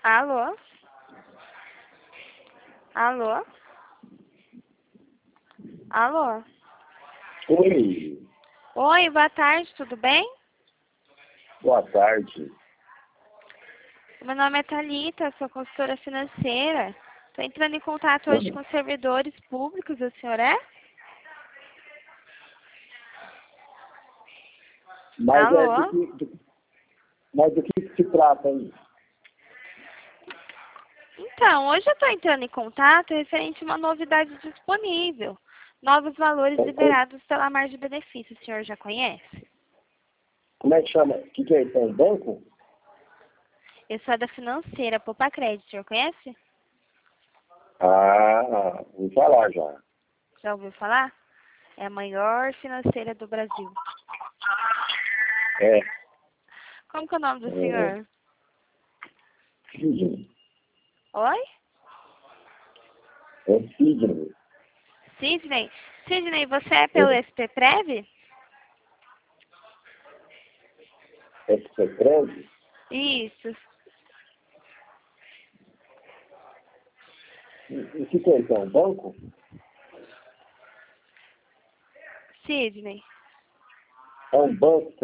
Alô? Alô? Alô? Oi, Oi, boa tarde, tudo bem? boa tarde. Meu nome é Thalita, sou consultora financeira. Estou entrando em contato hoje com servidores públicos, o senhor é? Mas Alô? mas do que se trata aí? Então, hoje eu estou entrando em contato referente a uma novidade disponível. Novos valores liberados pela margem de benefício, o senhor já conhece? Como é que chama? O que é isso? É um banco? Eu sou da financeira, Poupa Crédito, o senhor conhece? Ah, vou falar já. Já ouviu falar? É a maior financeira do Brasil. É, Como que é o nome do senhor? Sidney. Oi? É Sidney. Sidney? Sidney, você é pelo SPPrev? É Secred? Isso. E o que é isso? É um banco? Sidney. É um banco